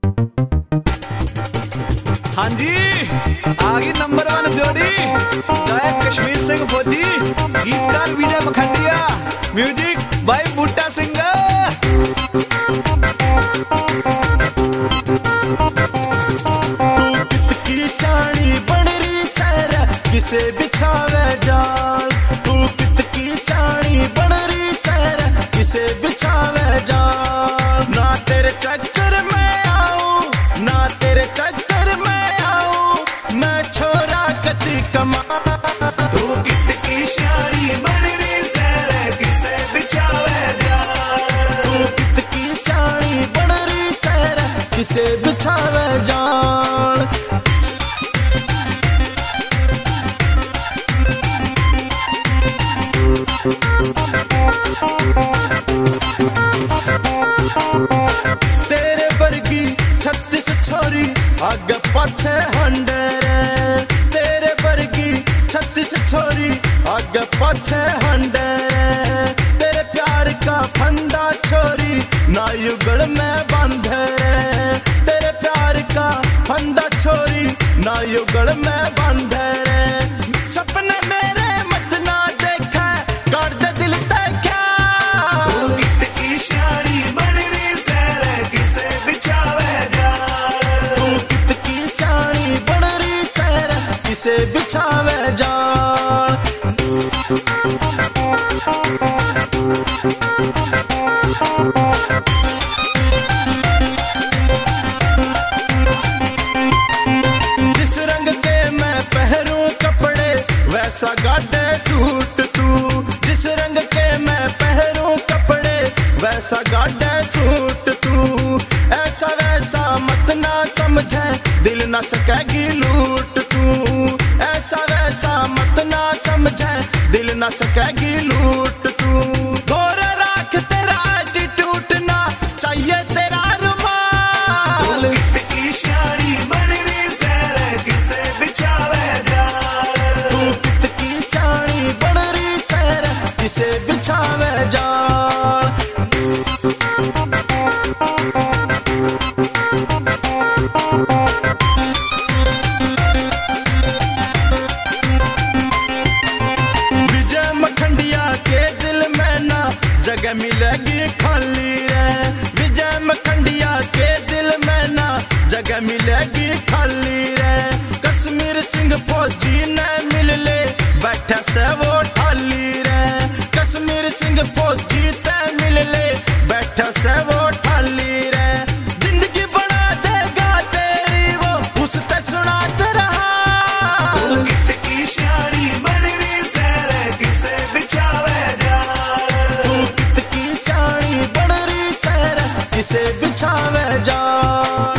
हाँ जी, आ गई नंबर 1 जोड़ी। गायक कश्मीर सिंह फौजी, गीतकार Vijay Makhandia, music by Boota singer. तू कितकी साड़ी बन रही सैर किसे बिछावे जाल। तू कितकी साड़ी बन रही सैर किसे बिछावे जाल। ना तेरे चक्कर में आऊं, ना तेरे चक्कर में आऊं, मैं छोरा कति कमा। तू कितकी साड़ी बन रही सैर किसे बिछावे जाल। तू कितकी साड़ी बन रही सैर किसे बिछावे जाल। तेरे वर्गी 36 छोरी आगे पाछे हंडरे। तेरे वर्गी 36 छोरी आगे पाछे हंडरे। तेरे प्यार का फंदा छोरी ना युगल में बांधे रे। तेरे प्यार का फंदा छोरी ना युगल में बांधे रे। सपने मेरे मत ना देखा कर दे दिल देखा। तू कितकी साड़ी बन रही सैर किसे बिछावे जाल। तू कितकी साड़ी बन रही सैर किसे बिछावे जाल। जिस रंग के मैं पहरूं कपड़े वैसा गाड़े सूट तू। जिस रंग के मैं पहरूं कपड़े वैसा गाड़े सूट तू। ऐसा वैसा मत ना समझे दिल ना सकेगी लूट तू। ऐसा वैसा मत ना समझे दिल ना सकेगी लूट तू। गोरा राख तेरा एटीट्यूड ना चाहिए तेरा रुमाल। कितकी साड़ी बन रही सैर किसे बिछावे जाल। तू कितकी साड़ी बन रही सैर किसे बिछावे जाल। विजय मखंडिया के दिल में ना जगह मिलेगी खाली रे। विजय मखंडिया के दिल में ना जगह मिलेगी खाली रे। कश्मीर सिंह फौजी ने मिल ले बैठा से वो ठाली रे। कश्मीर सिंह फौजी ते मिल ले बैठा से वो ठाली रे। जिंदगी बना देगा तेरी वो उसते सुनाते रहा। तू कितकी साड़ी बन रही सैर किसे बिछावे जाल। तू कितकी साड़ी बन रही सैर किसे बिछावे जाल।